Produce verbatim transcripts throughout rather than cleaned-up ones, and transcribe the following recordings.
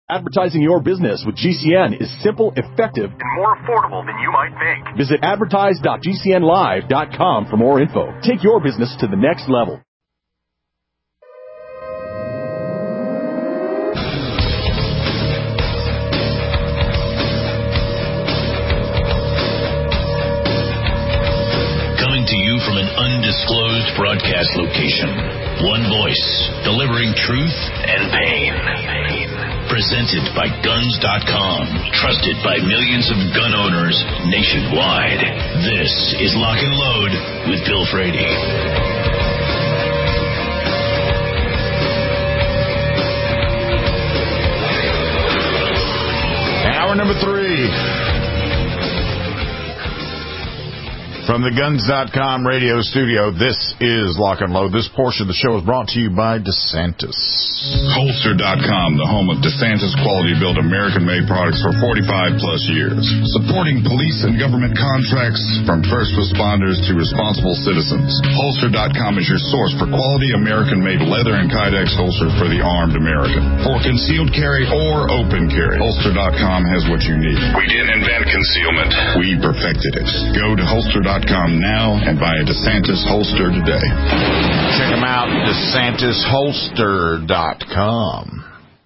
Advertising your business with G C N is simple, effective, and more affordable than you might think. Visit advertise dot g c n live dot com for more info. Take your business to the next level. Coming to you from an undisclosed broadcast location. One voice, delivering truth and pain. Presented by guns dot com, trusted by millions of gun owners nationwide. This is Lock and Load with Bill Frady. Hour number three. From the guns dot com radio studio, this is Lock and Load. This portion of the show is brought to you by DeSantis. Holster dot com, the home of DeSantis quality-built American-made products for forty-five plus years. Supporting police and government contracts from first responders to responsible citizens. Holster dot com is your source for quality American-made leather and Kydex holsters for the armed American. For concealed carry or open carry, Holster dot com has what you need. We didn't invent concealment. We perfected it. Go to Holster dot com now and buy a DeSantis holster today. Check them out, DeSantis Holster dot com.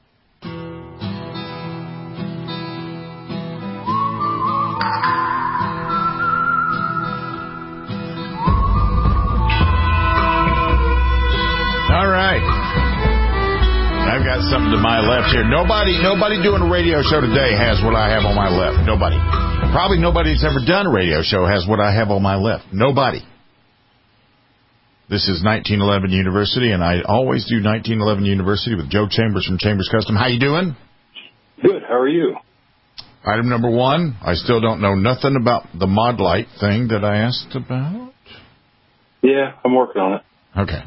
All right. I've got something to my left here. Nobody, nobody doing a radio show today has what I have on my left. Nobody. Probably nobody that's ever done a radio show has what I have on my left. Nobody. This is nineteen eleven University, and I always do nineteen eleven University with Joe Chambers from Chambers Custom. How you doing? Good. How are you? Item number one, I still don't know nothing about the Mod Light thing that I asked about. Yeah, I'm working on it. Okay.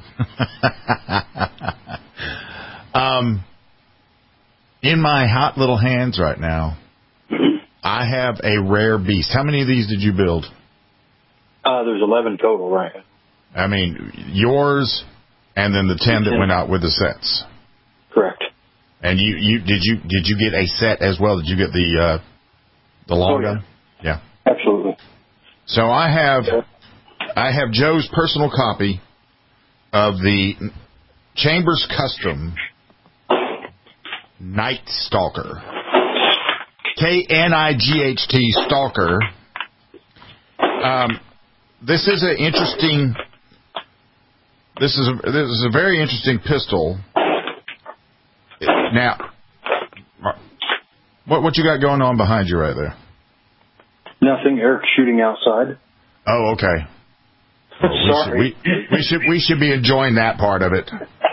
um, in my hot little hands right now, I have a rare beast. How many of these did you build? Uh, there's eleven total, right? I mean, yours, and then the ten that went out with the sets. Correct. And you, you did you did you get a set as well? Did you get the uh, the long oh, yeah. gun? Yeah. Absolutely. So I have I have Joe's personal copy of the Chambers Custom Night Stalker. K N I G H T Stalker. Um, this is an interesting. This is a, this is a very interesting pistol. Now, what what you got going on behind you right there? Nothing. Eric's shooting outside. Oh, okay. Well, we Sorry. Should, we, we should we should be enjoying that part of it.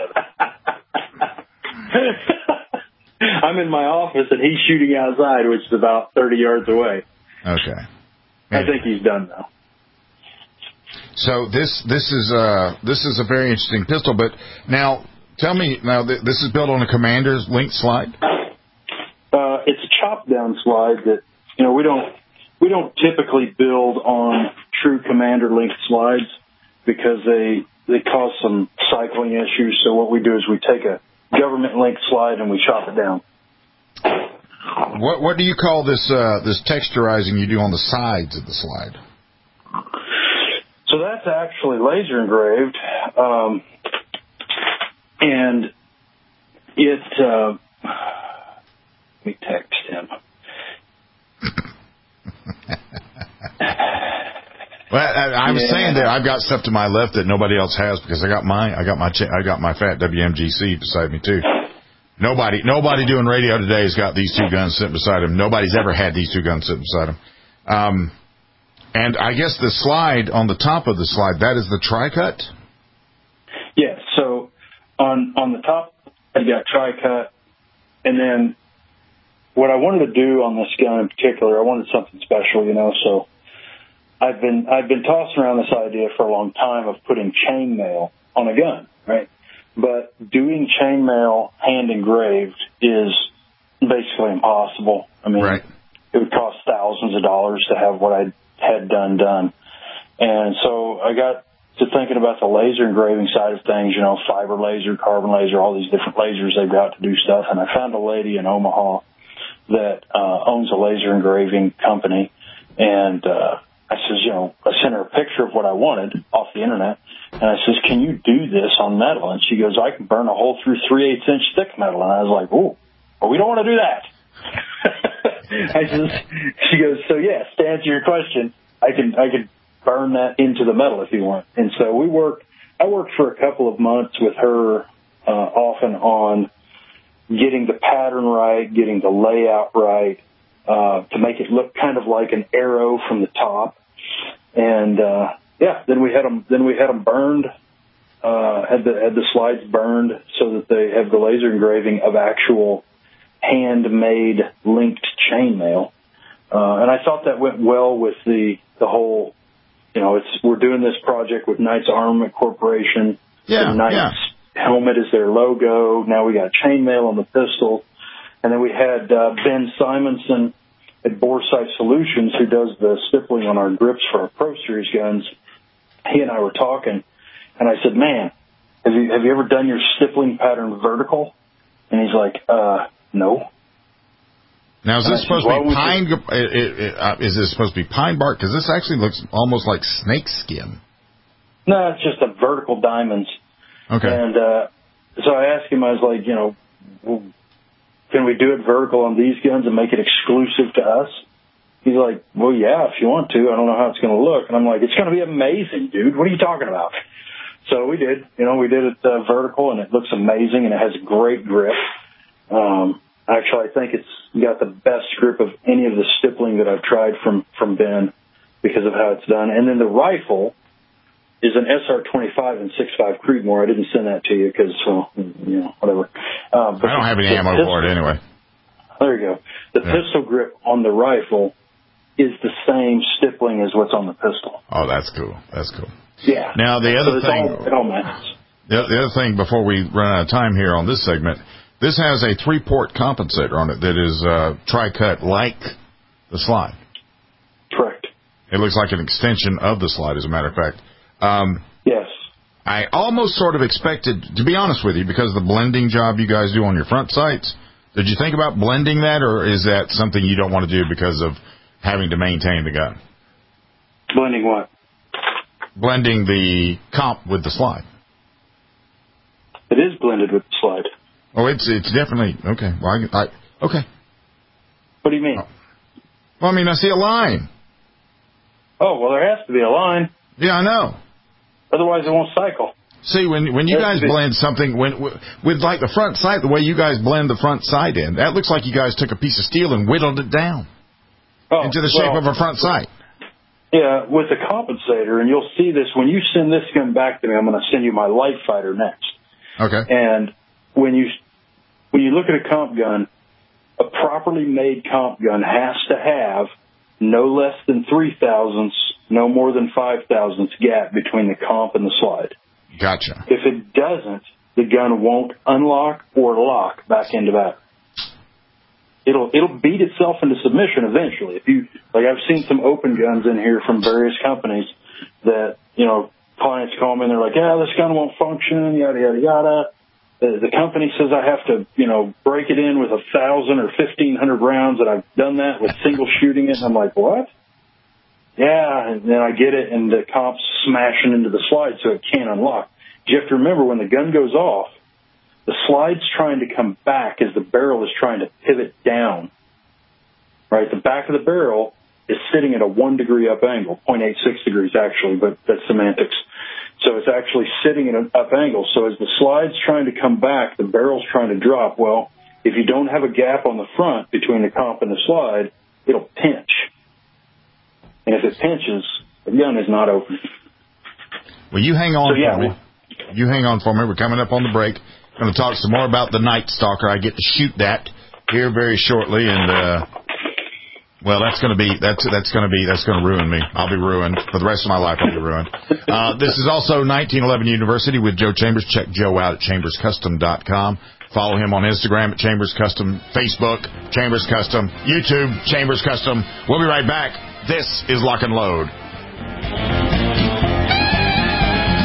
I'm in my office and he's shooting outside, which is about thirty yards away. Okay. I think he's done now. So this this is uh this is a very interesting pistol. But now tell me now th- this is built on a Commander's link slide. Uh, it's a chop down slide that you know we don't we don't typically build on true Commander link slides because they they cause some cycling issues. So what we do is we take a government link slide and we chop it down. What what do you call this uh, this texturizing you do on the sides of the slide? So that's actually laser engraved, um, and it. Uh, let me text him. Well, I, I was yeah. saying that I've got stuff to my left that nobody else has because I got my I got my I got my fat W M G C beside me too. Nobody nobody doing radio today has got these two guns sitting beside them. Nobody's ever had these two guns sitting beside them. Um, and I guess the slide on the top of the slide, that is the tri-cut? Yeah. So on on the top, I got tri-cut, and then what I wanted to do on this gun in particular, I wanted something special, you know. So I've been I've been tossing around this idea for a long time of putting chainmail on a gun, right? But doing chainmail hand engraved is basically impossible. I mean, right. It would cost thousands of dollars to have what I had done done. And so I got to thinking about the laser engraving side of things, you know, fiber laser, carbon laser, all these different lasers they've got to do stuff. And I found a lady in Omaha that uh, owns a laser engraving company. And uh, I says, you know, I sent her a picture of what I wanted off the internet. And I says, can you do this on metal? And she goes, I can burn a hole through three-eighths inch thick metal. And I was like, ooh, well, we don't want to do that. I says, she goes, so yes, to answer your question, I can, I can burn that into the metal if you want. And so we worked, I worked for a couple of months with her, uh, off and on, getting the pattern right, getting the layout right, uh, to make it look kind of like an arrow from the top. And, uh, yeah, then we had them, then we had them burned, uh, had the, had the slides burned so that they have the laser engraving of actual handmade linked chainmail. Uh, and I thought that went well with the, the whole, you know, it's, we're doing this project with Knights Armament Corporation. Yeah. The Knights yeah. helmet is their logo. Now we got chainmail on the pistol. And then we had, uh, Ben Simonson at Boresight Solutions, who does the stippling on our grips for our Pro Series guns. He and I were talking, and I said, man, have you, have you ever done your stippling pattern vertical? And he's like, uh, no. Now, is this supposed to be pine? It, it, it, uh, is this supposed to be pine bark? Because this actually looks almost like snake skin. No, it's just a vertical diamonds. Okay. And uh, so I asked him, I was like, you know, well, can we do it vertical on these guns and make it exclusive to us? He's like, well, yeah, if you want to. I don't know how it's going to look. And I'm like, it's going to be amazing, dude. What are you talking about? So we did. You know, we did it uh, vertical, and it looks amazing, and it has great grip. Um, actually, I think it's got the best grip of any of the stippling that I've tried from, from Ben because of how it's done. And then the rifle is an S R twenty-five and six five Creedmoor. I didn't send that to you because, well, you know, whatever. Uh, but I don't have any ammo pistol, for it anyway. There you go. The yeah. pistol grip on the rifle is the same stippling as what's on the pistol. Oh, that's cool. That's cool. Yeah. Now, the other so thing... All, it all matters. The, the other thing, before we run out of time here on this segment, this has a three-port compensator on it that is uh, tri-cut like the slide. Correct. It looks like an extension of the slide, as a matter of fact. Um, yes. I almost sort of expected, to be honest with you, because of the blending job you guys do on your front sights, did you think about blending that, or is that something you don't want to do because of having to maintain the gun? Blending what? Blending the comp with the slide. It is blended with the slide. Oh, it's it's definitely okay. Well, I, I okay. What do you mean? Oh. Well, I mean, I see a line. Oh, well, there has to be a line. Yeah, I know. Otherwise, it won't cycle. See, when when you guys blend something, when with like the front sight, the way you guys blend the front sight in, that looks like you guys took a piece of steel and whittled it down oh, into the shape well, of a front sight. Yeah, with the compensator, and you'll see this when you send this gun back to me. I'm going to send you my light fighter next. Okay. And when you when you look at a comp gun, a properly made comp gun has to have no less than three thousandths, no more than five thousandths gap between the comp and the slide. Gotcha. If it doesn't, the gun won't unlock or lock back into battery. It'll it'll beat itself into submission eventually. If you like, I've seen some open guns in here from various companies that, you know, clients call me and they're like, yeah, this gun won't function, yada yada yada. The, the company says I have to, you know, break it in with a thousand or fifteen hundred rounds, and I've done that with single shooting it. And I'm like, what? Yeah, and then I get it, and the comp's smashing into the slide, so it can't unlock. You have to remember, when the gun goes off, the slide's trying to come back as the barrel is trying to pivot down. Right? The back of the barrel is sitting at a one degree up angle, zero point eight six degrees actually, but that's semantics. So it's actually sitting at an up angle. So as the slide's trying to come back, the barrel's trying to drop. Well, if you don't have a gap on the front between the comp and the slide, it'll pinch. And if it pinches, the gun is not open. Well, you hang on so, yeah, for me. Well, you hang on for me. We're coming up on the break. I'm going to talk some more about the Night Stalker. I get to shoot that here very shortly, and uh, well, that's going to be that's that's going to be that's going to ruin me. I'll be ruined for the rest of my life. I'll be ruined. Uh, this is also nineteen eleven University with Joe Chambers. Check Joe out at chambers custom dot com. Follow him on Instagram at Chambers Custom, Facebook Chambers Custom, YouTube Chambers Custom. We'll be right back. This is Lock and Load.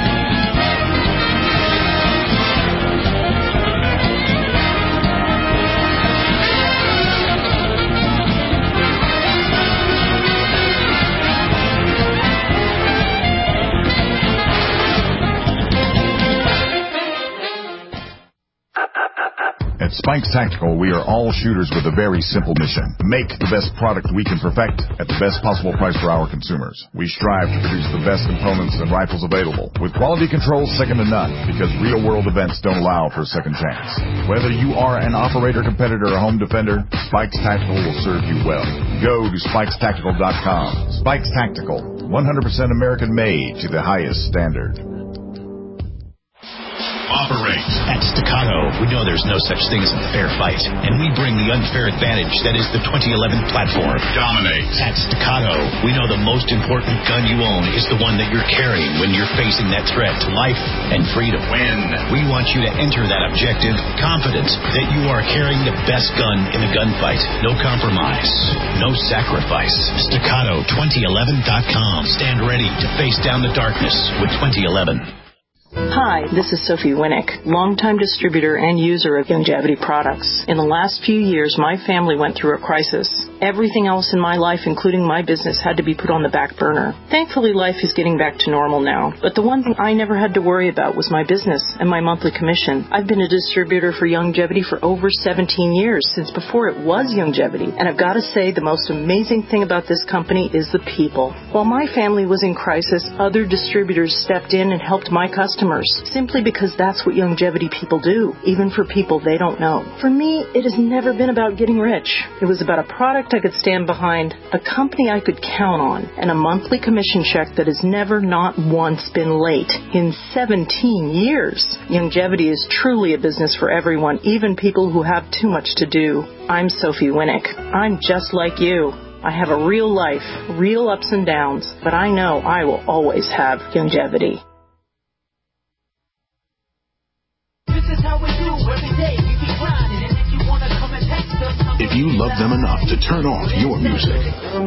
Spikes Tactical, we are all shooters with a very simple mission. Make the best product we can perfect at the best possible price for our consumers. We strive to produce the best components and rifles available, with quality control second to none, because real-world events don't allow for a second chance. Whether you are an operator, competitor, or home defender, Spikes Tactical will serve you well. Go to spikes tactical dot com. Spikes Tactical, one hundred percent American-made to the highest standard. Operate. At Staccato, we know there's no such thing as a fair fight, and we bring the unfair advantage that is the twenty eleven platform. Dominate. At Staccato, we know the most important gun you own is the one that you're carrying when you're facing that threat to life and freedom. Win. We want you to enter that objective confident that you are carrying the best gun in the gunfight. No compromise. No sacrifice. Staccato twenty eleven dot com. Stand ready to face down the darkness with twenty eleven. Hi, this is Sophie Winnick, longtime distributor and user of Youngevity products. In the last few years, my family went through a crisis. Everything else in my life, including my business, had to be put on the back burner. Thankfully, life is getting back to normal now. But the one thing I never had to worry about was my business and my monthly commission. I've been a distributor for Youngevity for over seventeen years, since before it was Youngevity. And I've got to say, the most amazing thing about this company is the people. While my family was in crisis, other distributors stepped in and helped my customers, simply because that's what Youngevity people do, even for people they don't know. For me, it has never been about getting rich. It was about a product I could stand behind, a company I could count on, and a monthly commission check that has never, not once, been late in seventeen years. Youngevity is truly a business for everyone, even people who have too much to do. I'm Sophie Winnick. I'm just like you. I have a real life, real ups and downs, but I know I will always have Youngevity. If you love them enough to turn off your music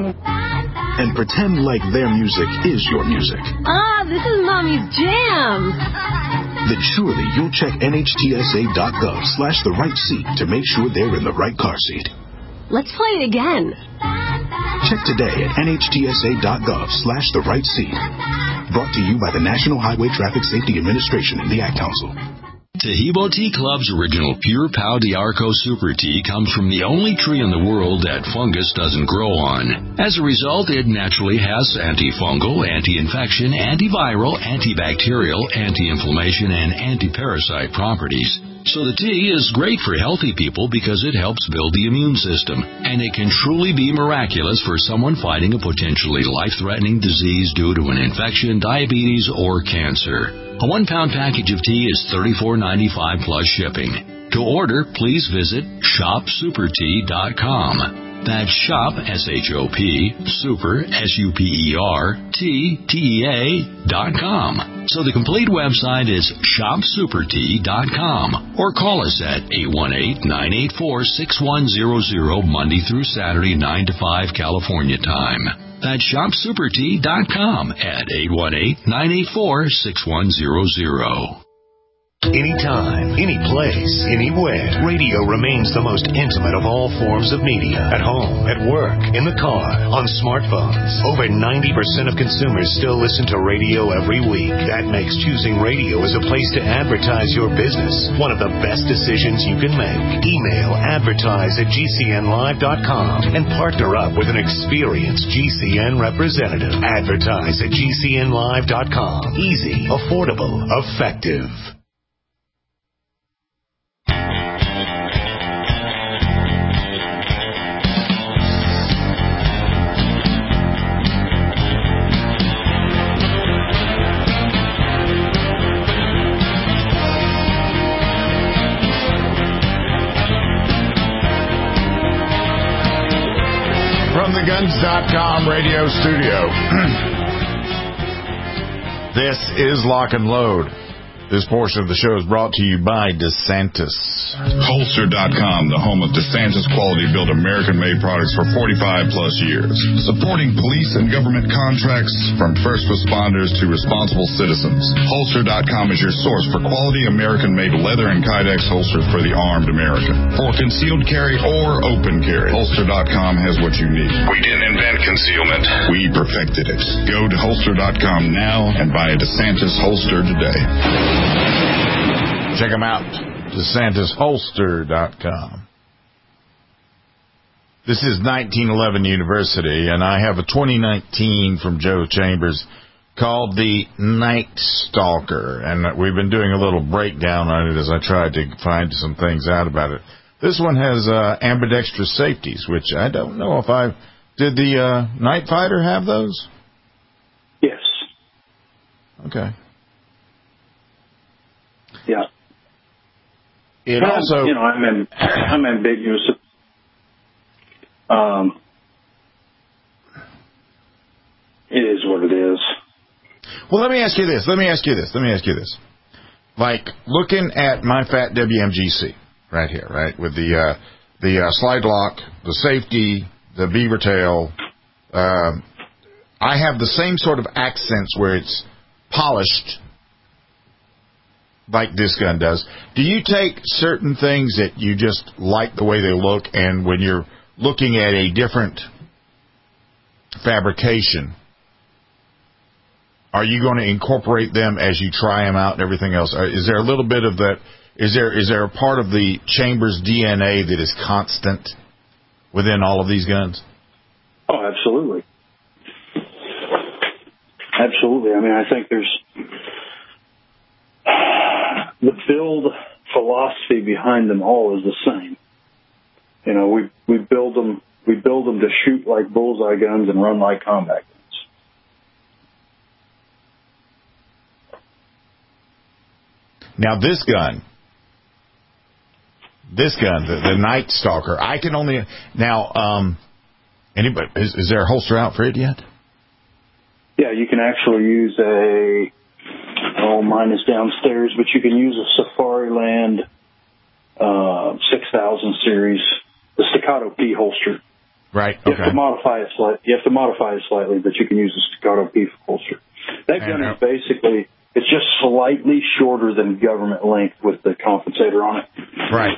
and pretend like their music is your music. Ah, this is Mommy's jam. Then surely you'll check N H T S A dot gov slash the right seat to make sure they're in the right car seat. Let's play it again. Check today at N H T S A dot gov slash the right seat. Brought to you by the National Highway Traffic Safety Administration and the Ad Council. Tahibo Tea Club's original Pure Pau d'Arco Super Tea comes from the only tree in the world that fungus doesn't grow on. As a result, it naturally has antifungal, anti-infection, antiviral, antibacterial, anti-inflammation, and anti-parasite properties. So the tea is great for healthy people because it helps build the immune system, and it can truly be miraculous for someone fighting a potentially life-threatening disease due to an infection, diabetes, or cancer. A one-pound package of tea is thirty-four ninety-five plus shipping. To order, please visit shop super tea dot com. That's shop, S H O P, super, S U P E R, T, T E A, dot com. So the complete website is shop super tea dot com. Or call us at eight one eight, nine eight four, six one zero zero, Monday through Saturday, nine to five, California time. That's shop super tea dot com at eight one eight, nine eight four, six one zero zero. Anytime, any place, anywhere, radio remains the most intimate of all forms of media. At home, at work, in the car, on smartphones. Over ninety percent of consumers still listen to radio every week. That makes choosing radio as a place to advertise your business one of the best decisions you can make. Email advertise at G C N live dot com and partner up with an experienced G C N representative. Advertise at G C N live dot com. Easy, affordable, effective. From the guns dot com radio studio. This is Lock and Load. This portion of the show is brought to you by DeSantis. Holster dot com, the home of DeSantis quality-built American-made products for forty-five plus years. Supporting police and government contracts from first responders to responsible citizens. Holster dot com is your source for quality American-made leather and Kydex holsters for the armed American. For concealed carry or open carry, Holster dot com has what you need. We didn't invent concealment. We perfected it. Go to Holster dot com now and buy a DeSantis holster today. Check them out. DeSantis Holster dot com. This is nineteen eleven University, and I have a twenty nineteen from Joe Chambers called the Night Stalker, and we've been doing a little breakdown on it as I tried to find some things out about it. This one has uh, ambidextrous safeties, which I don't know if I... Did the uh, Night Fighter have those? Yes. Okay. Yeah. It well, also... You know, I'm, in, I'm ambiguous. Um, it is what it is. Well, let me ask you this. Let me ask you this. Let me ask you this. Like, looking at my fat W M G C right here, right, with the uh, the uh, slide lock, the safety, the beaver tail, um, I have the same sort of accents where it's polished like this gun does. Do you take certain things that you just like the way they look, and when you're looking at a different fabrication, are you going to incorporate them as you try them out and everything else? Is there a little bit of that? Is there is there a part of the Chambers D N A that is constant within all of these guns? Oh, absolutely. Absolutely. I mean, I think there's the build philosophy behind them all is the same. You know, we we build them we build them to shoot like bullseye guns and run like combat guns. Now this gun, this gun, the, the Night Stalker, I can only now. Um, anybody is, is there a holster out for it yet? Yeah, you can actually use a. Oh, mine is downstairs, but you can use a Safariland uh, six thousand series, the Staccato P holster. Right. You okay. have to modify it slightly. You have to modify it slightly, but you can use the Staccato P holster. That gun is basically. It's just slightly shorter than government length with the compensator on it. Right.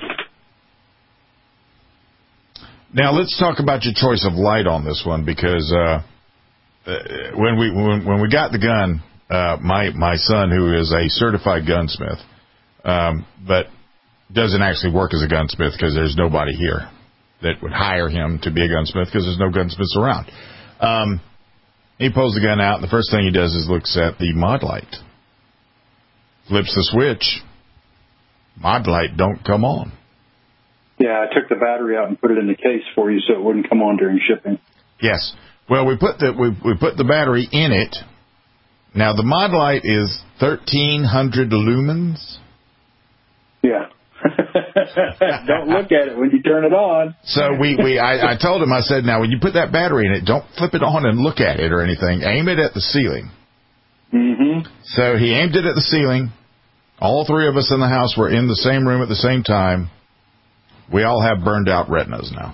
Now let's talk about your choice of light on this one, because uh, when we when, when we got the gun, uh, my my son, who is a certified gunsmith, um, but doesn't actually work as a gunsmith because there's nobody here that would hire him to be a gunsmith because there's no gunsmiths around. Um, he pulls the gun out, and the first thing he does is looks at the mod light. Flips the switch, mod light don't come on. Yeah, I took the battery out and put it in the case for you so it wouldn't come on during shipping. Yes. Well, we put the we we put the battery in it. Now the mod light is thirteen hundred lumens. Yeah. Don't look at it when you turn it on. So we, we I, I told him, I said, now when you put that battery in it, don't flip it on and look at it or anything. Aim it at the ceiling. Mm-hmm. So he aimed it at the ceiling. All three of us in the house were in the same room at the same time. We all have burned out retinas now.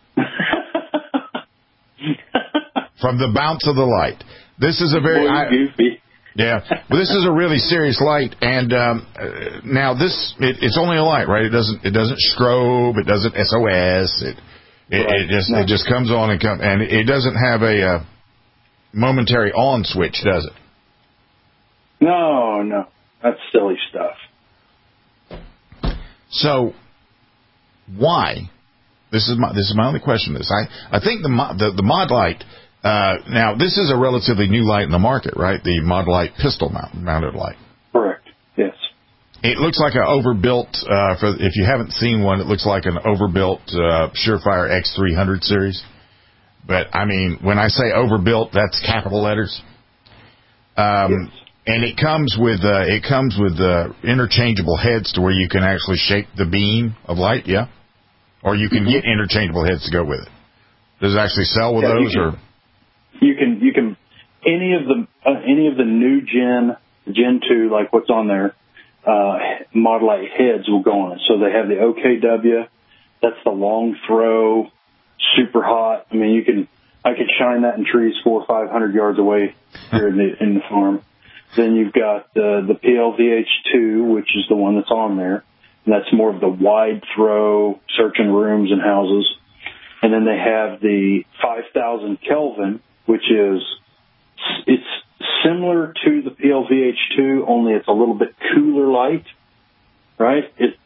From the bounce of the light. This is a very... Boy, I, goofy. Yeah. Well, this is a really serious light. And um, uh, now this, it, it's only a light, right? It doesn't it doesn't strobe. It doesn't S O S. It it, right. it just no. it just comes on and comes. And it doesn't have a uh, momentary on switch, does it? No, no. That's silly stuff. So, why? This is my this is my only question. This I I think the the, the mod light. Uh, now this is a relatively new light in the market, right? The mod light pistol mount, mounted light. Correct. Yes. It looks like an overbuilt. Uh, for if you haven't seen one, it looks like an overbuilt uh, Surefire X three hundred series. But I mean, when I say overbuilt, that's capital letters. Um, yes. And it comes with uh, it comes with uh, interchangeable heads to where you can actually shape the beam of light, yeah, or you can mm-hmm. get interchangeable heads to go with it. Does it actually sell with yeah, those, you can, or you can you can any of the uh, any of the new Gen Gen two, like what's on there, uh, Mod Light heads will go on it. So they have the O K W, that's the long throw, super hot. I mean, you can I could shine that in trees four or five hundred yards away here in the in the farm. Then you've got uh, the P L V H two, which is the one that's on there. And that's more of the wide throw, searching rooms and houses. And then they have the five thousand Kelvin, which is, it's similar to the P L V H two, only it's a little bit cooler light, right? It,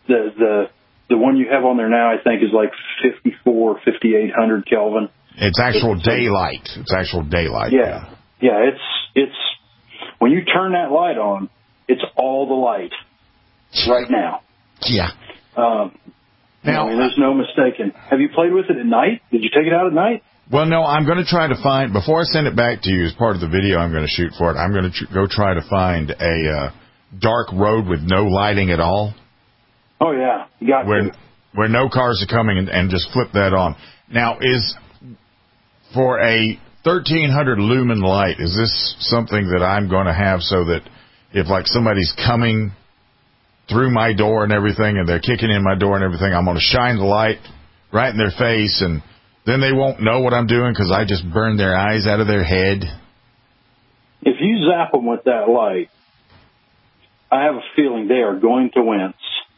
the the the one you have on there now, I think, is like fifty-four, fifty-eight hundred Kelvin. It's actual it's, daylight. It's actual daylight. Yeah, yeah. It's it's when you turn that light on, it's all the light right now. Yeah. Um, now, I mean, there's no mistaking. Have you played with it at night? Did you take it out at night? Well, no. I'm going to try to find before I send it back to you as part of the video I'm going to shoot for it. I'm going to tr- go try to find a uh, dark road with no lighting at all. Oh yeah, you got where to. where no cars are coming and, and just flip that on. Now, is for a thirteen hundred lumen light, is this something that I'm going to have so that if like somebody's coming through my door and everything and they're kicking in my door and everything, I'm going to shine the light right in their face and then they won't know what I'm doing because I just burned their eyes out of their head? If you zap them with that light, I have a feeling they are going to wince.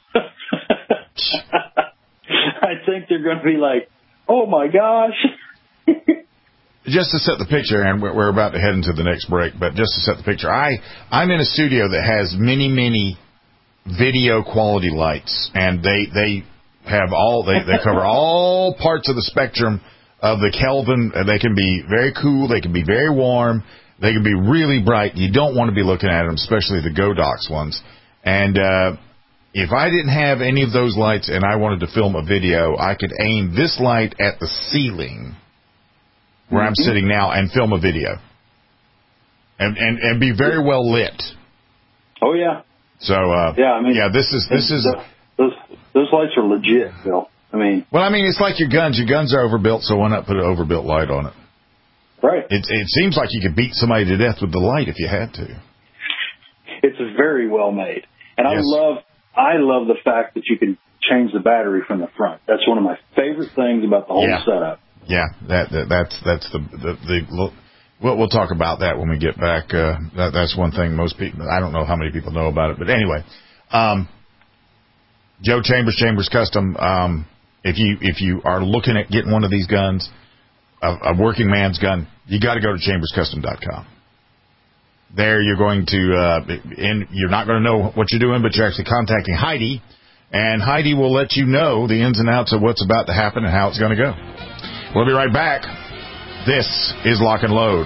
I think they're going to be like, oh, my gosh. Just to set the picture, and we're about to head into the next break, but just to set the picture, I, I'm in a studio that has many, many video quality lights, and they they have all, they, they cover all parts of the spectrum of the Kelvin. They can be very cool, they can be very warm, they can be really bright. You don't want to be looking at them, especially the Godox ones. And uh, if I didn't have any of those lights and I wanted to film a video, I could aim this light at the ceiling where mm-hmm. I'm sitting now and film a video. And, and, and be very well lit. Oh, yeah. So, uh, yeah, I mean, yeah, this is, this is, those, those lights are legit, Bill. I mean, well, I mean, it's like your guns. Your guns are overbuilt, so why not put an overbuilt light on it? Right. It, it seems like you could beat somebody to death with the light if you had to. It's very well made. And yes. I love, I love the fact that you can change the battery from the front. That's one of my favorite things about the whole yeah. setup. Yeah, that, that that's that's the the, the we'll, we'll talk about that when we get back. Uh, that, that's one thing most people, I don't know how many people know about it, but anyway, um, Joe Chambers, Chambers Custom. Um, if you if you are looking at getting one of these guns, a, a working man's gun, you got to go to chambers custom dot com. There you're going to, uh, in, you're not going to know what you're doing, but you're actually contacting Heidi, and Heidi will let you know the ins and outs of what's about to happen and how it's going to go. We'll be right back. This is Lock and Load.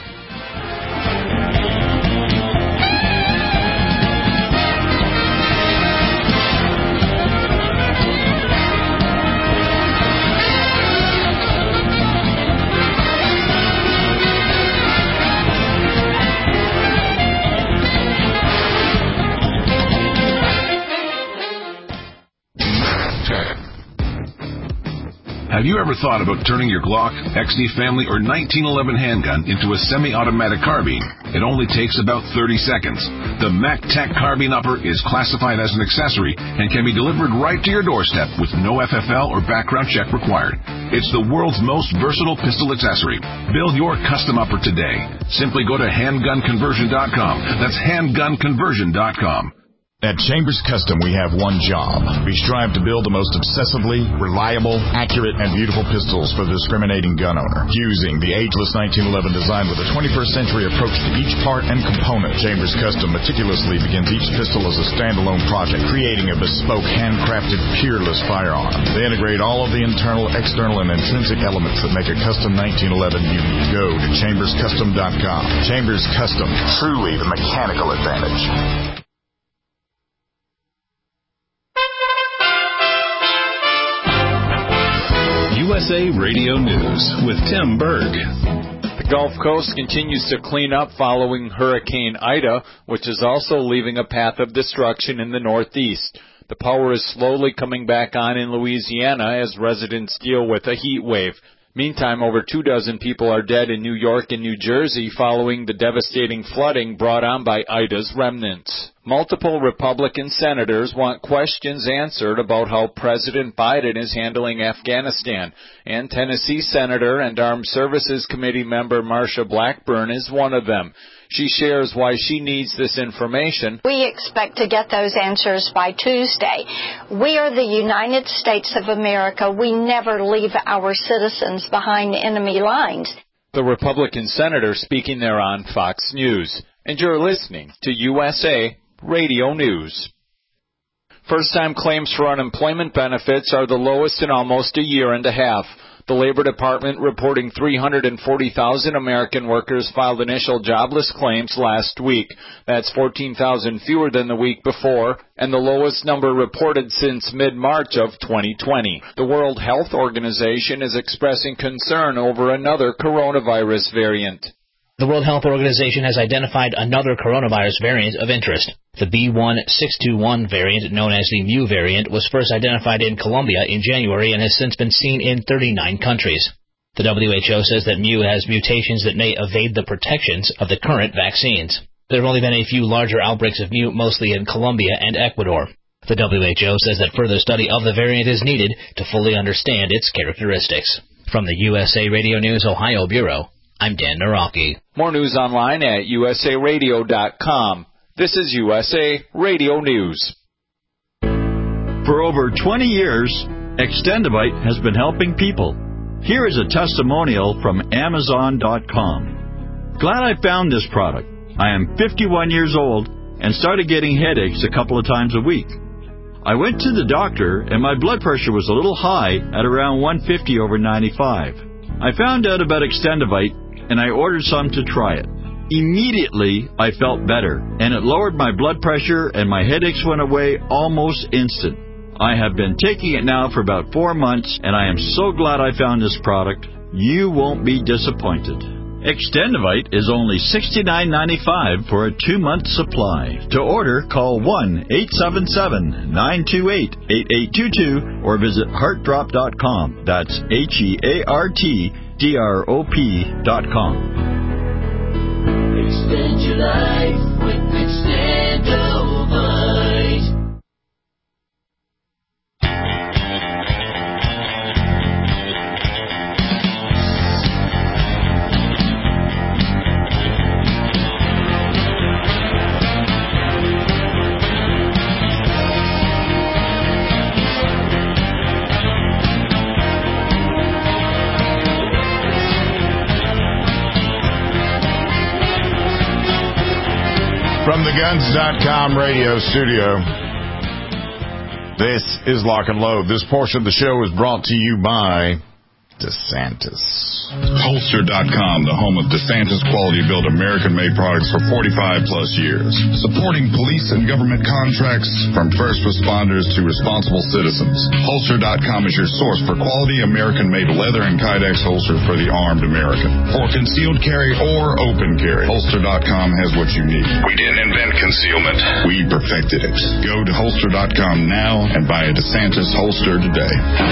Have you ever thought about turning your Glock, X D Family, or nineteen eleven handgun into a semi-automatic carbine? It only takes about thirty seconds. The MacTac Carbine Upper is classified as an accessory and can be delivered right to your doorstep with no F F L or background check required. It's the world's most versatile pistol accessory. Build your custom upper today. Simply go to handgun conversion dot com. That's handgun conversion dot com. At Chambers Custom, we have one job. We strive to build the most obsessively reliable, accurate, and beautiful pistols for the discriminating gun owner. Fusing the ageless nineteen eleven design with a twenty-first century approach to each part and component, Chambers Custom meticulously begins each pistol as a standalone project, creating a bespoke, handcrafted, peerless firearm. They integrate all of the internal, external, and intrinsic elements that make a custom nineteen eleven unique. Go to chambers custom dot com. Chambers Custom, truly the mechanical advantage. U S A Radio News with Tim Berg. The Gulf Coast continues to clean up following Hurricane Ida, which is also leaving a path of destruction in the Northeast. The power is slowly coming back on in Louisiana as residents deal with a heat wave. Meantime, over two dozen people are dead in New York and New Jersey following the devastating flooding brought on by Ida's remnants. Multiple Republican senators want questions answered about how President Biden is handling Afghanistan, and Tennessee Senator and Armed Services Committee member Marsha Blackburn is one of them. She shares why she needs this information. We expect to get those answers by Tuesday. We are the United States of America. We never leave our citizens behind enemy lines. The Republican senator speaking there on Fox News. And you're listening to U S A Radio News. First-time claims for unemployment benefits are the lowest in almost a year and a half. The Labor Department reporting three hundred forty thousand American workers filed initial jobless claims last week. That's fourteen thousand fewer than the week before, and the lowest number reported since mid-March of twenty twenty. The World Health Organization is expressing concern over another coronavirus variant. The World Health Organization has identified another coronavirus variant of interest. The B one six two one variant, known as the Mu variant, was first identified in Colombia in January and has since been seen in thirty-nine countries. The W H O says that Mu has mutations that may evade the protections of the current vaccines. There have only been a few larger outbreaks of Mu, mostly in Colombia and Ecuador. The W H O says that further study of the variant is needed to fully understand its characteristics. From the U S A Radio News Ohio Bureau, I'm Dan Naraki. More news online at U S A radio dot com. This is U S A Radio News. For over twenty years, Extendivite has been helping people. Here is a testimonial from Amazon dot com. Glad I found this product. I am fifty-one years old and started getting headaches a couple of times a week. I went to the doctor and my blood pressure was a little high at around one fifty over ninety-five. I found out about Extendivite and I ordered some to try it. Immediately, I felt better, and it lowered my blood pressure and my headaches went away almost instant. I have been taking it now for about four months, and I am so glad I found this product. You won't be disappointed. Extendivite is only sixty-nine ninety-five for a two-month supply. To order, call one eight seven seven, nine two eight, eight eight two two or visit heart drop dot com. That's H E A R T D R O P dot com. Extend your life with Extendivite. From the guns dot com radio studio, this is Lock and Load. This portion of the show is brought to you by DeSantis. Holster dot com, the home of DeSantis quality-built American-made products for forty-five plus years. Supporting police and government contracts from first responders to responsible citizens. Holster dot com is your source for quality American-made leather and Kydex holsters for the armed American. For concealed carry or open carry, Holster dot com has what you need. We didn't invent concealment. We perfected it. Go to Holster dot com now and buy a DeSantis holster today.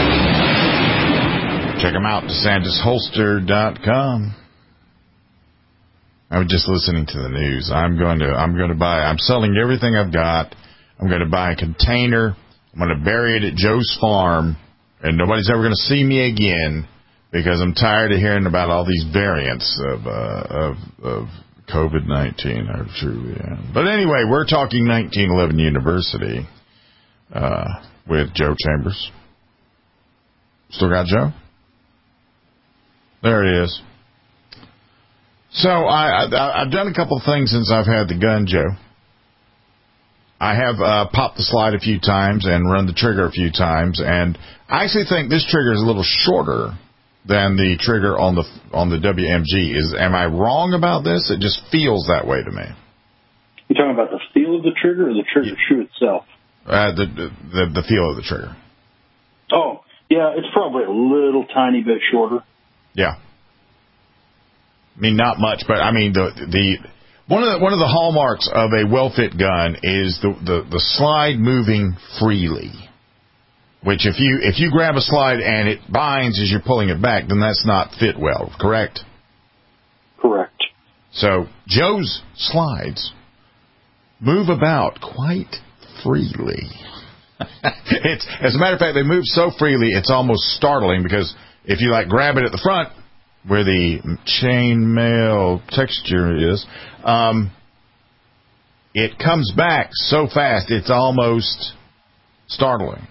Check them out, DeSantis Holster dot com. I was just listening to the news. I'm going to I'm going to buy I'm selling everything I've got. I'm going to buy a container. I'm going to bury it at Joe's farm, and nobody's ever going to see me again because I'm tired of hearing about all these variants of uh, of, of COVID nineteen. I truly am. But anyway, we're talking nineteen eleven University uh, with Joe Chambers. Still got Joe? There it is. So I, I, I've done a couple of things since I've had the gun, Joe. I have uh, popped the slide a few times and run the trigger a few times, and I actually think this trigger is a little shorter than the trigger on the on the W M G. Is am I wrong about this? It just feels that way to me. You're talking about the feel of the trigger or the trigger shoe itself? Uh, the, the the feel of the trigger. Oh, yeah, it's probably a little tiny bit shorter. Yeah. I mean, not much, but I mean, the the one of the one of the hallmarks of a well-fit gun is the, the, the slide moving freely. Which, if you if you grab a slide and it binds as you're pulling it back, then that's not fit well, correct? Correct. So Joe's slides move about quite freely. It's as a matter of fact, they move so freely it's almost startling because if you like grab it at the front where the chainmail texture is, um, it comes back so fast it's almost startling.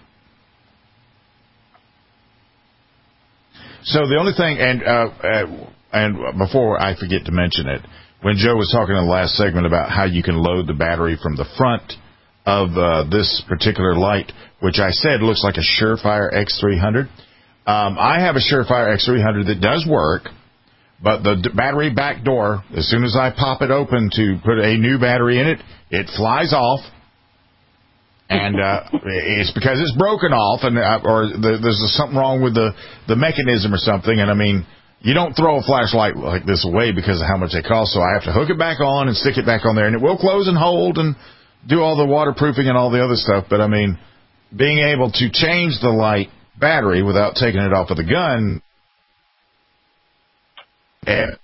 So the only thing, and uh, uh, and before I forget to mention it, when Joe was talking in the last segment about how you can load the battery from the front of uh, this particular light, which I said looks like a Surefire X three hundred. Um, I have a Surefire X three hundred that does work, but the d- battery back door, as soon as I pop it open to put a new battery in it, it flies off. And uh, it's because it's broken off, and uh, or the, there's something wrong with the, the mechanism or something. And, I mean, you don't throw a flashlight like this away because of how much they cost, so I have to hook it back on and stick it back on there. And it will close and hold and do all the waterproofing and all the other stuff. But, I mean, being able to change the light battery without taking it off of the gun, and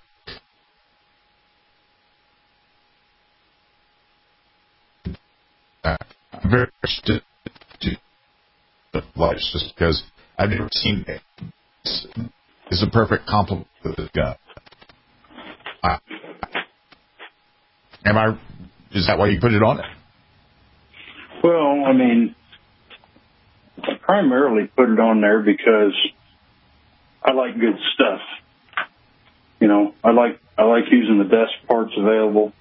uh, I'm very interested to the lights just because I've never seen it. It's, it's a perfect complement to the gun. Uh, am I? Is that why you put it on it? Well, I mean, I primarily put it on there because I like good stuff. You know, I like I like using the best parts available,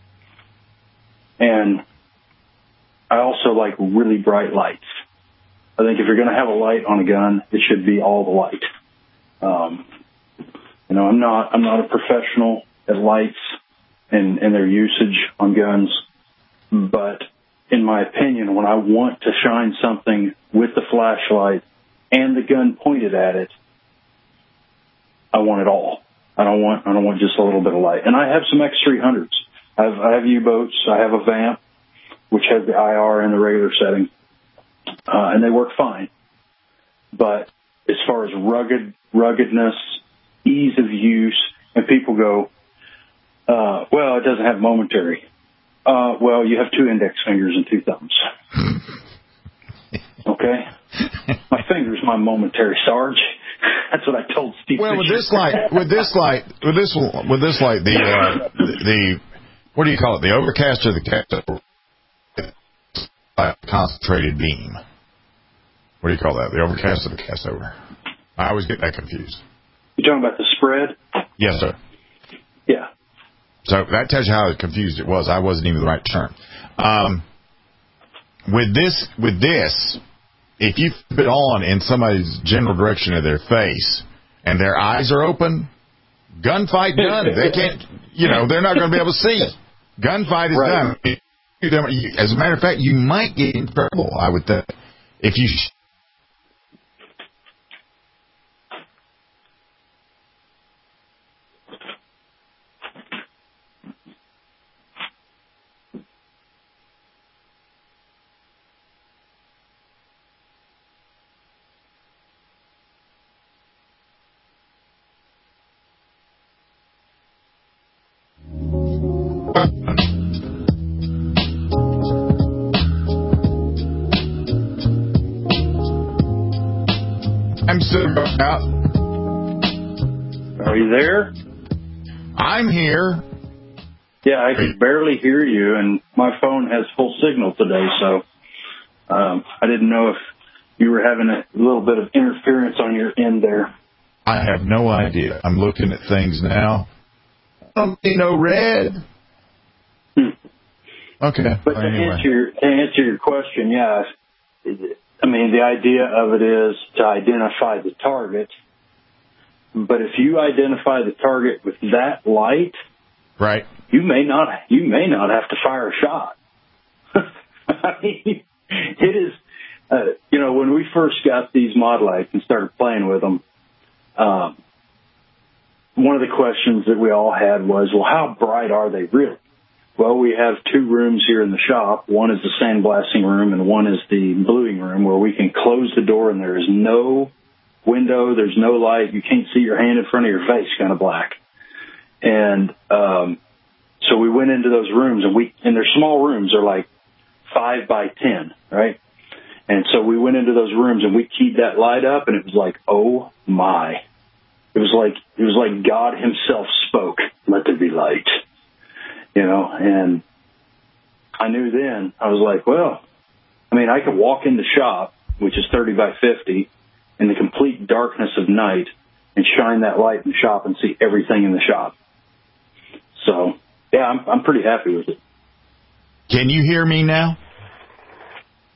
and I also like really bright lights. I think if you're going to have a light on a gun, it should be all the light. Um, you know, I'm not I'm not a professional at lights and, and their usage on guns, but in my opinion, when I want to shine something with the flashlight and the gun pointed at it, I want it all. I don't want I don't want just a little bit of light. And I have some X three hundreds. I have, I have U-boats. I have a Vamp, which has the I R and the regular setting, uh, and they work fine. But as far as rugged ruggedness, ease of use, and people go, uh, well, it doesn't have momentary. Uh, well, you have two index fingers and two thumbs. Okay? My finger's my momentary, Sarge. That's what I told Steve. Well, with this light, with this light, with this, with this light, the, uh, the, the, what do you call it? The overcast or the cast over? Concentrated beam. What do you call that? The overcast or the cast over? I always get that confused. You talking about the spread? Yes, sir. Yeah. So that tells you how confused it was. I wasn't even the right term. Um, with this, with this, if you flip it on in somebody's general direction of their face and their eyes are open, gunfight done. They can't, you know, they're not going to be able to see. Gunfight is right. done. As a matter of fact, you might get in trouble, I would think, if you. I'm still out. Are you there? I'm here. Yeah, I can barely hear you, and my phone has full signal today, so um, I didn't know if you were having a little bit of interference on your end there. I have no idea. I'm looking at things now. I don't see no red. Hmm. Okay. But to, anyway. answer your, to answer your question, yeah, I mean, the idea of it is to identify the target. But if you identify the target with that light, right, you may not you may not have to fire a shot. I mean, it is, uh, you know, when we first got these mod lights and started playing with them, um, one of the questions that we all had was, well, how bright are they really? Well, we have two rooms here in the shop. One is the sandblasting room, and one is the bluing room, where we can close the door and there is no window, there's no light, you can't see your hand in front of your face, kind of black. And um, so we went into those rooms, and we and they're small rooms, they're like five by ten, right? And so we went into those rooms and we keyed that light up, and it was like, oh my! It was like it was like God Himself spoke. Let there be light. You know, and I knew then, I was like, well, I mean, I could walk in the shop, which is thirty by fifty, in the complete darkness of night, and shine that light in the shop and see everything in the shop. So, yeah, I'm, I'm pretty happy with it. Can you hear me now?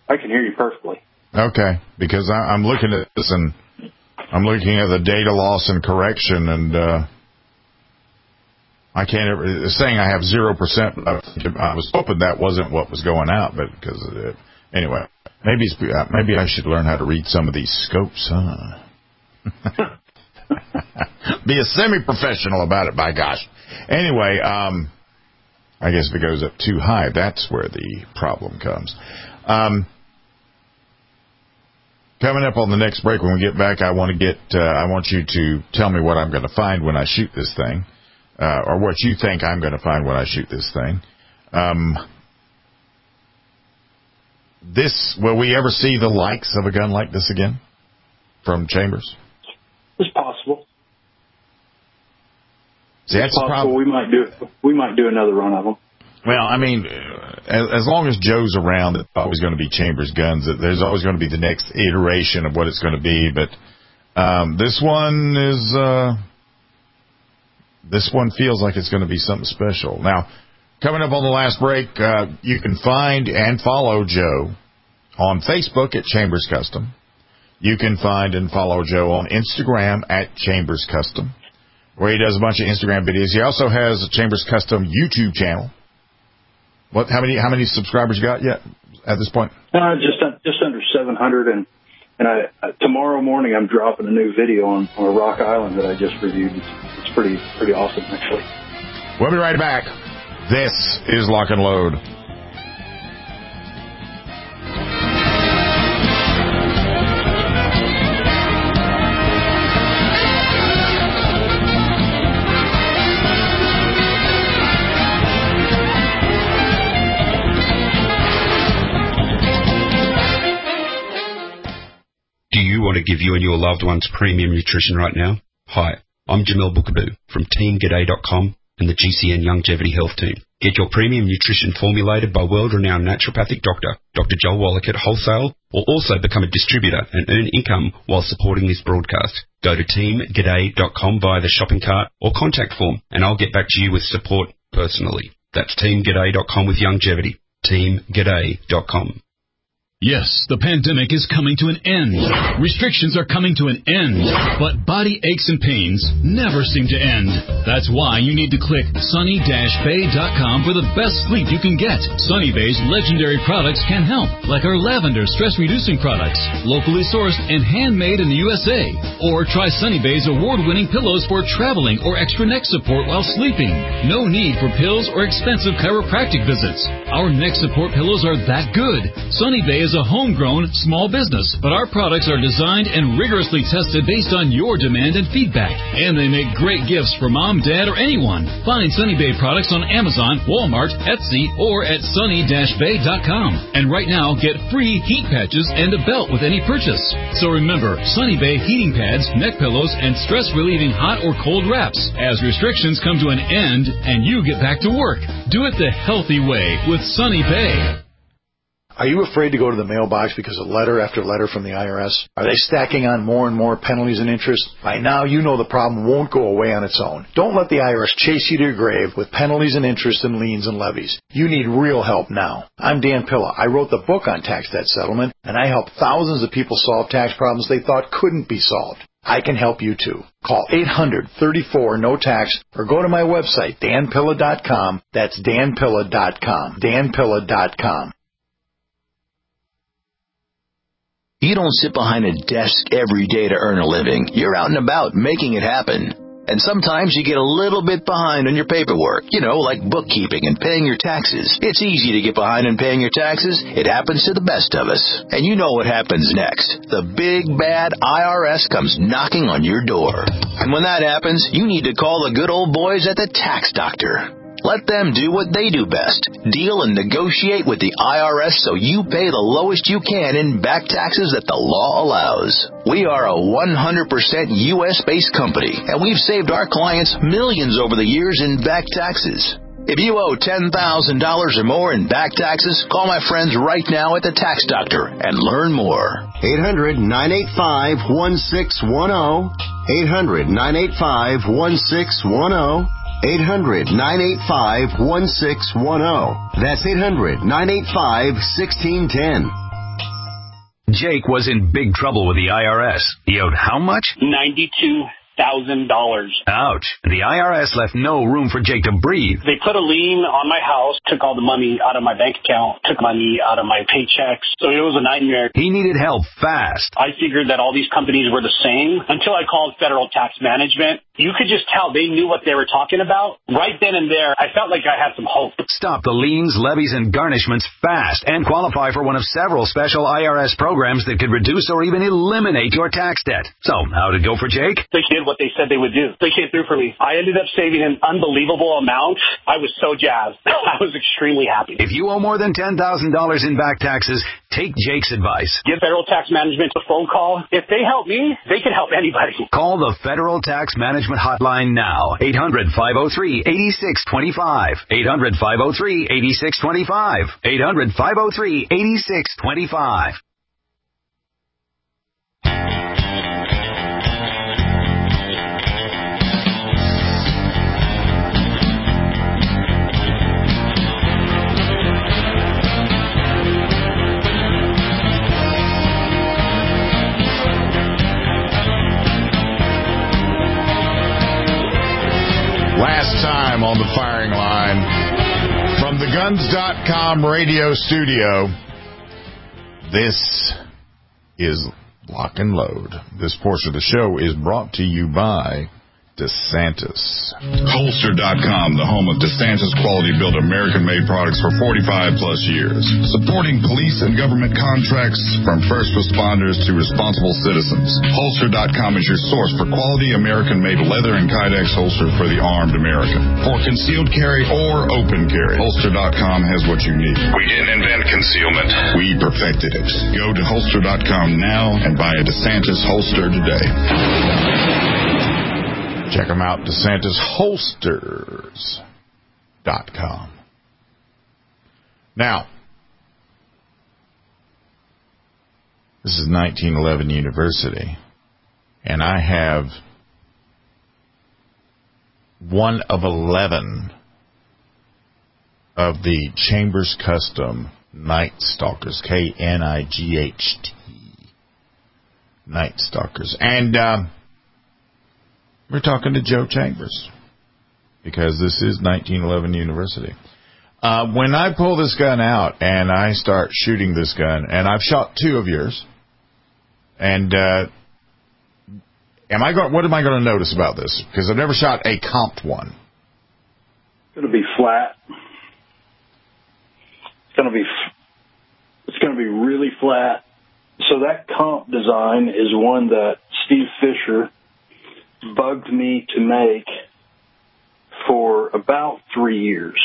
I can hear you perfectly. Okay, because I, I'm looking at this and I'm looking at the data loss and correction, and uh, I can't ever, it's saying I have zero percent. I was hoping that wasn't what was going out, but because of it. Anyway, maybe it's, maybe I should learn how to read some of these scopes, huh? Be a semi-professional about it, by gosh. Anyway, um, I guess if it goes up too high, that's where the problem comes. Um, coming up on the next break, when we get back, I want to get, uh, I want you to tell me what I'm going to find when I shoot this thing, uh, or what you think I'm going to find when I shoot this thing. Um, this, will we ever see the likes of a gun like this again from Chambers? It's possible. See, that's it's possible. We might do we might do another run of them. Well, I mean, as, as long as Joe's around, it's always going to be Chambers guns. There's always going to be the next iteration of what it's going to be. But um, this one is uh, this one feels like it's going to be something special. Now, coming up on the last break, uh, you can find and follow Joe on Facebook at Chambers Custom. You can find and follow Joe on Instagram at Chambers Custom, where he does a bunch of Instagram videos. He also has a Chambers Custom YouTube channel. What? How many? How many subscribers you got yet at this point? Uh, just just under seven hundred, and and I uh, tomorrow morning I'm dropping a new video on, on a Rock Island that I just reviewed. It's, it's pretty pretty awesome, actually. We'll be right back. This is Lock and Load. Do you want to give you and your loved ones premium nutrition right now? Hi, I'm Jamel Bookaboo from team g'day dot com and the G C N Longevity Health Team. Get your premium nutrition formulated by world-renowned naturopathic doctor, Doctor Joel Wallach at Wholesale, or also become a distributor and earn income while supporting this broadcast. Go to team g'day dot com via the shopping cart or contact form, and I'll get back to you with support personally. That's team g'day dot com with Longevity. team g'day dot com. Yes, the pandemic is coming to an end. Restrictions are coming to an end. But body aches and pains never seem to end. That's why you need to click sunny dash bay dot com for the best sleep you can get. Sunny Bay's legendary products can help, like our lavender stress-reducing products, locally sourced and handmade in the U S A. Or try Sunny Bay's award-winning pillows for traveling or extra neck support while sleeping. No need for pills or expensive chiropractic visits. Our neck support pillows are that good. Sunny Bay is a homegrown small business, but our products are designed and rigorously tested based on your demand and feedback. And they make great gifts for mom, dad, or anyone. Find Sunny Bay products on Amazon, Walmart, Etsy, or at sunny dash bay dot com. And right now, get free heat patches and a belt with any purchase. So remember, Sunny Bay heating pads, neck pillows, and stress-relieving hot or cold wraps. As restrictions come to an end and you get back to work, do it the healthy way with Sunny Bay. Are you afraid to go to the mailbox because of letter after letter from the I R S? Are they stacking on more and more penalties and interest? By now, you know the problem won't go away on its own. Don't let the I R S chase you to your grave with penalties and interest and liens and levies. You need real help now. I'm Dan Pilla. I wrote the book on tax debt settlement, and I help thousands of people solve tax problems they thought couldn't be solved. I can help you too. Call eight hundred, thirty-four, no tax or go to my website, dan pilla dot com. That's dan pilla dot com. dan pilla dot com. You don't sit behind a desk every day to earn a living. You're out and about making it happen. And sometimes you get a little bit behind on your paperwork, you know, like bookkeeping and paying your taxes. It's easy to get behind on paying your taxes. It happens to the best of us. And you know what happens next. The big, bad I R S comes knocking on your door. And when that happens, you need to call the good old boys at the Tax Doctor. Let them do what they do best. Deal and negotiate with the I R S so you pay the lowest you can in back taxes that the law allows. We are a one hundred percent U S-based company, and we've saved our clients millions over the years in back taxes. If you owe ten thousand dollars or more in back taxes, call my friends right now at the Tax Doctor and learn more. eight hundred, nine eight five, one six one zero. eight hundred, nine eight five, one six one zero. eight hundred, nine eight five, one six one zero. That's eight hundred, nine eight five, one six one zero. Jake was in big trouble with the I R S. He owed how much? ninety-two thousand dollars. Ouch. The I R S left no room for Jake to breathe. They put a lien on my house, took all the money out of my bank account, took money out of my paychecks. So it was a nightmare. He needed help fast. I figured that all these companies were the same until I called Federal Tax Management. You could just tell they knew what they were talking about. Right then and there, I felt like I had some hope. Stop the liens, levies, and garnishments fast and qualify for one of several special I R S programs that could reduce or even eliminate your tax debt. So, how'd it go for Jake? They did what they said they would do. They came through for me. I ended up saving an unbelievable amount. I was so jazzed. I was extremely happy. If you owe more than ten thousand dollars in back taxes, take Jake's advice. Give Federal Tax Management a phone call. If they help me, they can help anybody. Call the Federal Tax Management Hotline now. eight hundred, five oh three, eight six two five. eight hundred, five oh three, eight six two five. eight hundred, five oh three, eight six two five. Last time on the firing line from the guns dot com radio studio, this is Lock and Load. This portion of the show is brought to you by DeSantis. Holster dot com, the home of DeSantis quality-built American-made products for forty-five plus years. Supporting police and government contracts from first responders to responsible citizens. Holster dot com is your source for quality American-made leather and Kydex holster for the armed American. For concealed carry or open carry, Holster dot com has what you need. We didn't invent concealment. We perfected it. Go to Holster dot com now and buy a DeSantis holster today. Check them out, DeSantis Holsters dot com. Now, this is nineteen eleven University, and I have one of eleven of the Chambers Custom Night Stalkers, K N I G H T, Night Stalkers. And, um, we're talking to Joe Chambers because this is nineteen eleven University. Uh, when I pull this gun out and I start shooting this gun, and I've shot two of yours, and uh, am I going? What am I going to notice about this? Because I've never shot a comped one. It's going to be flat. It's going to be. It's going to be really flat. So that comp design is one that Steve Fisher bugged me to make for about three years.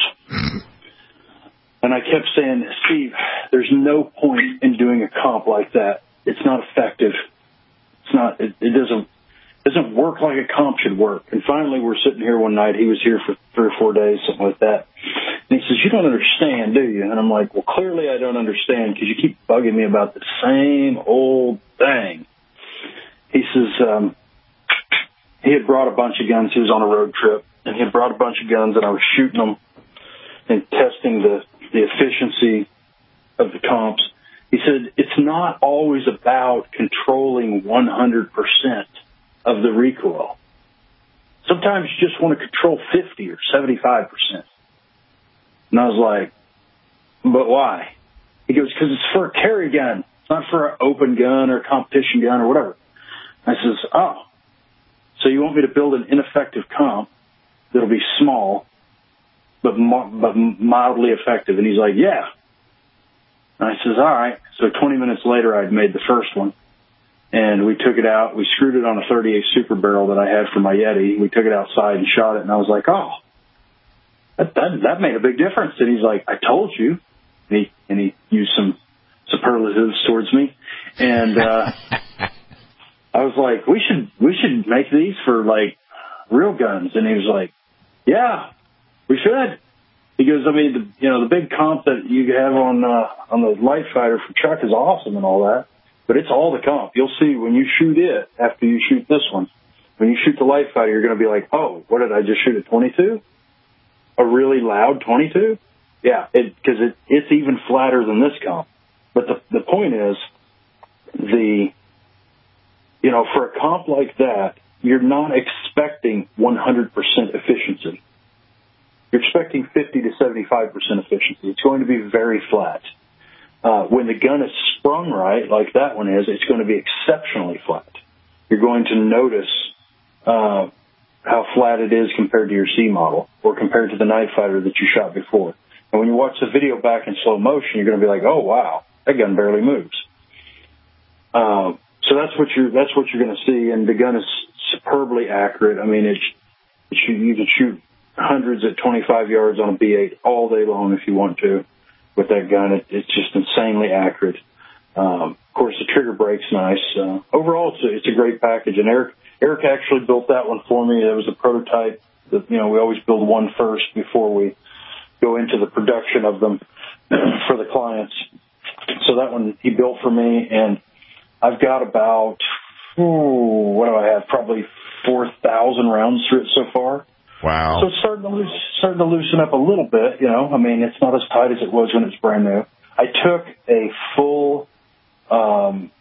And I kept saying, Steve, there's no point in doing a comp like that. It's not effective. It's not, it, it doesn't, doesn't work like a comp should work. And finally we're sitting here one night. He was here for three or four days, something like that. And he says, you don't understand, do you? And I'm like, well, clearly I don't understand because you keep bugging me about the same old thing. He says, um, he had brought a bunch of guns. He was on a road trip, and he had brought a bunch of guns, and I was shooting them and testing the, the efficiency of the comps. He said, it's not always about controlling one hundred percent of the recoil. Sometimes you just want to control fifty or seventy-five percent. And I was like, but why? He goes, because it's for a carry gun. It's not for an open gun or a competition gun or whatever. I says, oh. So you want me to build an ineffective comp that'll be small, but but mildly effective? And he's like, yeah. And I says, all right. So twenty minutes later, I'd made the first one, and we took it out. We screwed it on a thirty-eight Super Barrel that I had for my Yeti. We took it outside and shot it, and I was like, oh, that that, that made a big difference. And he's like, I told you. And he and he used some superlatives towards me, and. uh I was like, we should we should make these for, like, real guns. And he was like, yeah, we should. He goes, I mean, the, you know, the big comp that you have on uh, on the Light Fighter for Chuck is awesome and all that, but it's all the comp. You'll see when you shoot it after you shoot this one. When you shoot the Light Fighter, you're going to be like, oh, what did I just shoot, a twenty-two? A really loud twenty-two? Yeah, because it, it, it's even flatter than this comp. But the, the point is, the, you know, for a comp like that, you're not expecting one hundred percent efficiency. You're expecting fifty to seventy-five percent efficiency. It's going to be very flat. Uh, when the gun is sprung right, like that one is, it's going to be exceptionally flat. You're going to notice uh, how flat it is compared to your C model or compared to the Night Fighter that you shot before. And when you watch the video back in slow motion, you're going to be like, "Oh wow, that gun barely moves." Uh, so that's what you're that's what you're going to see, and the gun is superbly accurate. I mean, it's, it's you can shoot hundreds at twenty-five yards on a B eight all day long if you want to with that gun. It, it's just insanely accurate. Um, of course, the trigger brake's nice. Uh, overall, it's a, it's a great package. And Eric Eric actually built that one for me. It was a prototype. That, you know, we always build one first before we go into the production of them for the clients. So that one he built for me, and I've got about, ooh, what do I have? Probably four thousand rounds through it so far. Wow. So it's starting to, loose, starting to loosen up a little bit, you know. I mean, it's not as tight as it was when it's brand new. I took a full um,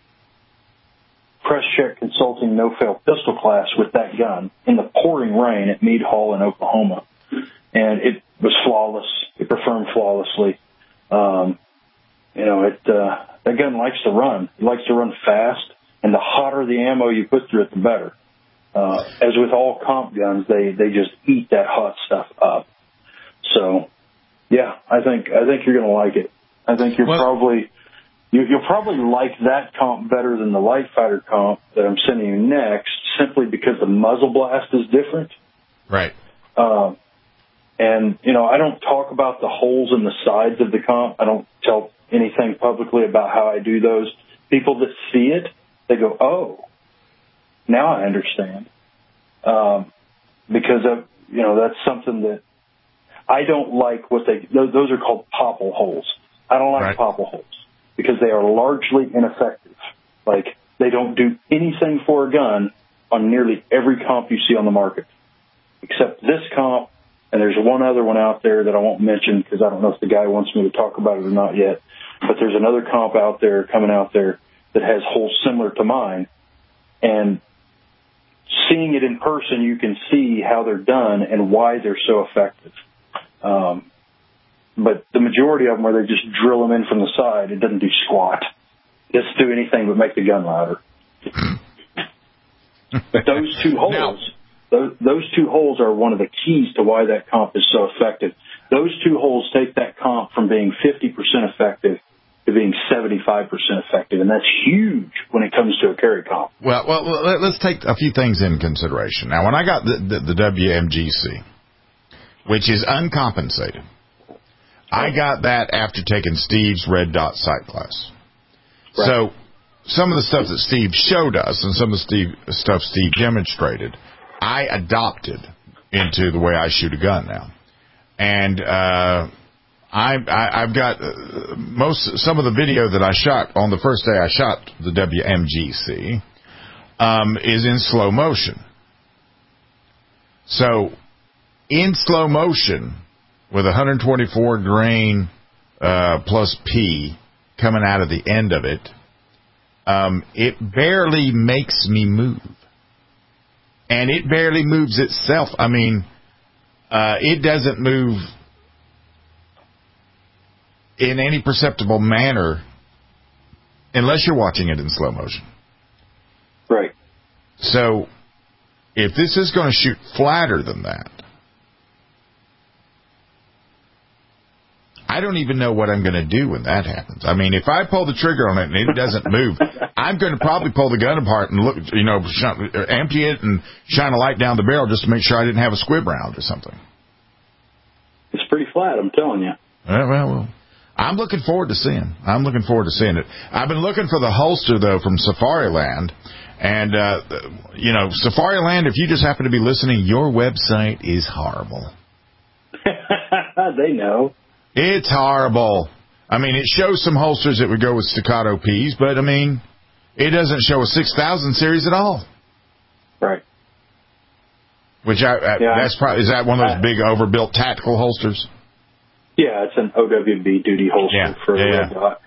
press check consulting no-fail pistol class with that gun in the pouring rain at Meade Hall in Oklahoma. And it was flawless. It performed flawlessly. Um, you know, it uh, that gun likes to run. It likes to run fast, and the hotter the ammo you put through it, the better. Uh, as with all comp guns, they, they just eat that hot stuff up. So, yeah, I think I think you're going to like it. I think you're well, probably you, you'll probably like that comp better than the Light Fighter comp that I'm sending you next, simply because the muzzle blast is different. Right. Um, and you know, I don't talk about the holes in the sides of the comp. I don't tell anything publicly about how I do those. People that see it, they go, "Oh, now I understand." Um, because of, you know, that's something that I don't like. What they those, those are called popple holes. I don't like right. popple holes because they are largely ineffective. Like, they don't do anything for a gun on nearly every comp you see on the market, except this comp. And there's one other one out there that I won't mention because I don't know if the guy wants me to talk about it or not yet. But there's another comp out there coming out there that has holes similar to mine. And seeing it in person, you can see how they're done and why they're so effective. Um, but the majority of them, where they just drill them in from the side, it doesn't do squat. It doesn't do anything but make the gun louder. But those two holes... Now, Those, those two holes are one of the keys to why that comp is so effective. Those two holes take that comp from being fifty percent effective to being seventy-five percent effective, and that's huge when it comes to a carry comp. Well, well, let's take a few things into consideration. Now, when I got the, the, the W M G C, which is uncompensated, I got that after taking Steve's Red Dot Sight class. Right. So some of the stuff that Steve showed us and some of the Steve, stuff Steve demonstrated, I adopted into the way I shoot a gun now. And uh, I, I, I've got uh, most some of the video that I shot on the first day I shot the W M G C um, is in slow motion. So in slow motion with one twenty-four grain uh, plus P coming out of the end of it, um, it barely makes me move. And it barely moves itself. I mean, uh, it doesn't move in any perceptible manner unless you're watching it in slow motion. Right. So, if this is going to shoot flatter than that, I don't even know what I'm going to do when that happens. I mean, if I pull the trigger on it and it doesn't move, I'm going to probably pull the gun apart and look, you know, empty it and shine a light down the barrel just to make sure I didn't have a squib round or something. It's pretty flat, I'm telling you. Well, well, well, I'm looking forward to seeing. I'm looking forward to seeing it. I've been looking for the holster though from Safariland, and uh, you know, Safariland. If you just happen to be listening, your website is horrible. They know. It's horrible. I mean, it shows some holsters that would go with staccato P's, but, I mean, it doesn't show a six thousand series at all. Right. Which, I, I yeah, that's probably, is that one of those big overbuilt tactical holsters? Yeah, it's an O W B duty holster yeah, for yeah, a red dot.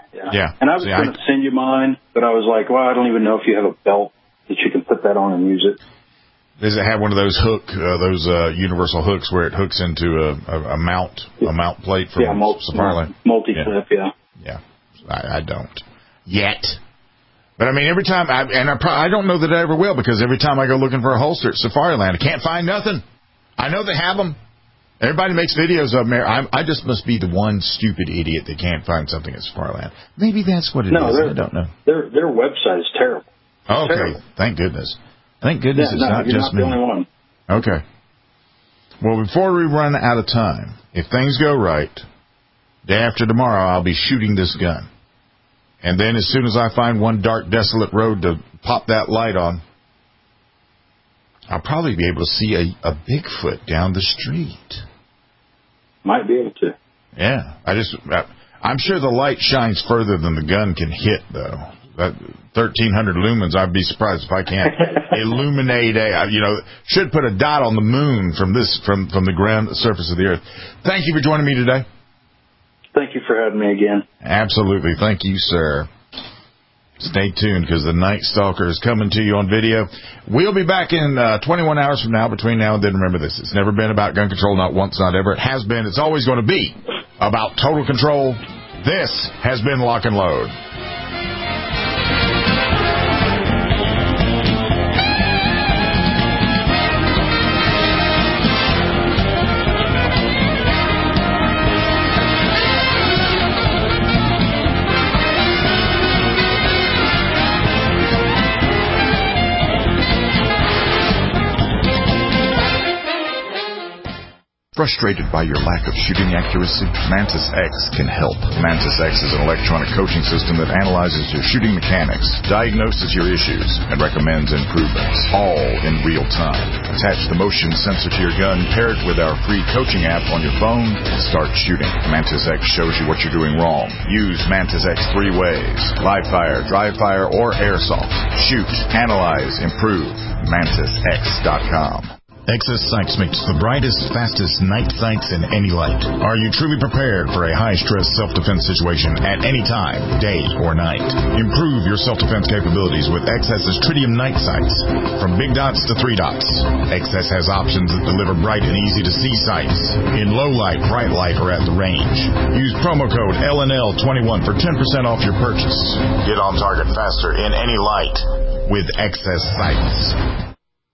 Yeah. Yeah. And I was See, going to send you mine, but I was like, well, I don't even know if you have a belt that you can put that on and use it. Does it have one of those hook, uh, those uh, universal hooks where it hooks into a, a, a mount, a mount plate from yeah, multi, Safariland? Multi-clip, yeah. Yeah. yeah. I, I don't. Yet. But, I mean, every time, I, and I, pro- I don't know that I ever will, because every time I go looking for a holster at Safariland, I can't find nothing. I know they have them. Everybody makes videos of them. I, I just must be the one stupid idiot that can't find something at Safariland. Maybe that's what it no, is. I don't know. Their their website is terrible. Oh, okay. Terrible. Thank goodness. Thank goodness yeah, it's no, not you're just not me. the only one. Okay. Well, before we run out of time, if things go right, day after tomorrow, I'll be shooting this gun. And then as soon as I find one dark, desolate road to pop that light on, I'll probably be able to see a, a Bigfoot down the street. Might be able to. Yeah. I just, I, I'm sure the light shines further than the gun can hit, though. That thirteen hundred lumens, I'd be surprised if I can't illuminate a, you know, should put a dot on the moon from this, from, from the ground, the surface of the earth. Thank you for joining me today. Thank you for having me again. Absolutely. Thank you, sir. Stay tuned, because the Night Stalker is coming to you on video. We'll be back in uh, twenty-one hours from now. Between now and then, remember this. It's never been about gun control, not once, not ever. It has been. It's always going to be about total control. This has been Lock and Load. Frustrated by your lack of shooting accuracy? Mantis X can help. Mantis X is an electronic coaching system that analyzes your shooting mechanics, diagnoses your issues, and recommends improvements, all in real time. Attach the motion sensor to your gun, pair it with our free coaching app on your phone, and start shooting. Mantis X shows you what you're doing wrong. Use Mantis X three ways: live fire, dry fire, or airsoft. Shoot, analyze, improve. Mantis X dot com. Excess Sights makes the brightest, fastest night sights in any light. Are you truly prepared for a high-stress self-defense situation at any time, day or night? Improve your self-defense capabilities with Excess's Tritium night sights. From big dots to three dots, Excess has options that deliver bright and easy-to-see sights in low light, bright light, or at the range. Use promo code L N L twenty-one for ten percent off your purchase. Get on target faster in any light with Excess Sights.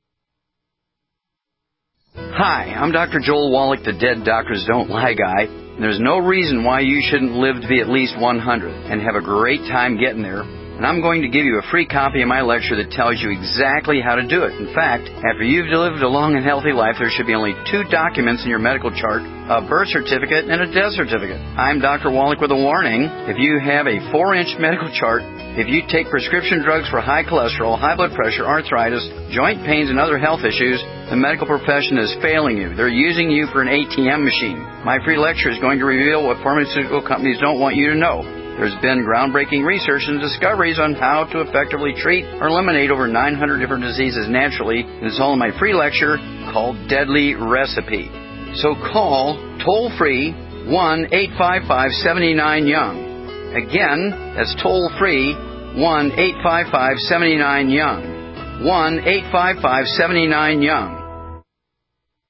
Hi, I'm Doctor Joel Wallach, the Dead Doctors Don't Lie guy. And there's no reason why you shouldn't live to be at least one hundred and have a great time getting there. And I'm going to give you a free copy of my lecture that tells you exactly how to do it. In fact, after you've lived a long and healthy life, there should be only two documents in your medical chart: a birth certificate and a death certificate. I'm Doctor Wallach with a warning. If you have a four-inch medical chart, if you take prescription drugs for high cholesterol, high blood pressure, arthritis, joint pains, and other health issues, the medical profession is failing you. They're using you for an A T M machine. My free lecture is going to reveal what pharmaceutical companies don't want you to know. There's been groundbreaking research and discoveries on how to effectively treat or eliminate over nine hundred different diseases naturally. And it's all in my free lecture called Deadly Recipe. So call toll-free one eight five five, seven nine, young. Again, that's toll-free one eight five five, seven nine, young. one eight five five, seven nine, young.